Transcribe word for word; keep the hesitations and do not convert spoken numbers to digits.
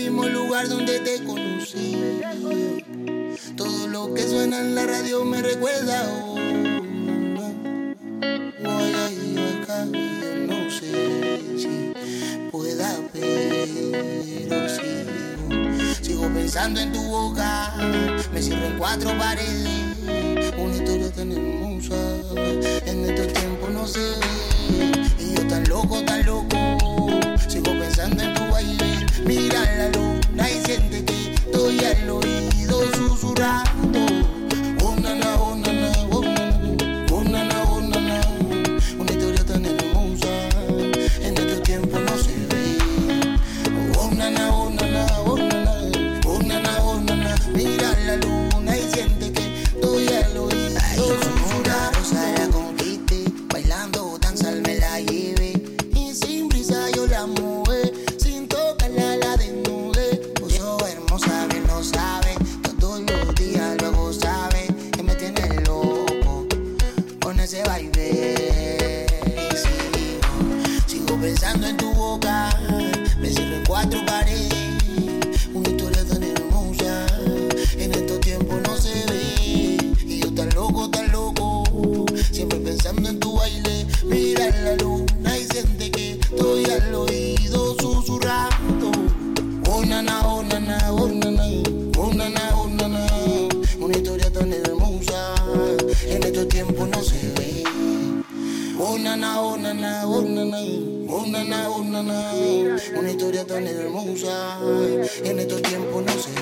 mismo lugar donde te conocí. Todo lo que suena en la radio me recuerda a una. Voy a ir acá y yo no sé si pueda, pero sigo, sigo pensando en tu boca. Me cierro en cuatro paredes, una historia tan hermosa. En estos tiempos no se ve, y yo tan loco, tan loco. Sigo pensando en tu baile, mira la luna y siente que estoy al oído susurrando. Oh nana, oh nana, oh nana, oh nana, oh nana. Una historia tan hermosa, en estos tiempos no se ve. Oh nana, oh nana, oh nana, oh nana, oh nana. Mira la luna y siente que estoy al oído susurrando. Rosa la conquiste, bailando danza me la llevé. Y sin brisa yo la mojé, sin tocarla la desnudé. Vos sos hermosa, bien lo sabes, todos los días luego sabes que me tienes loco con ese baile. Y sigo, sigo pensando en tu boca, me cierro en cuatro paredes, una historia tan hermosa, en estos tiempos no se ve. Y yo tan loco, tan loco, siempre pensando en tu baile, mira la luna y siente que estoy al oído susurrando. Oh nana, oh nana, oh nana, oh nana, oh nana. Una historia tan hermosa, en estos tiempos no se ve. Oh nana, oh nana, oh nana, oh nana, oh nana. Una historia tan hermosa, en estos tiempos no se ve.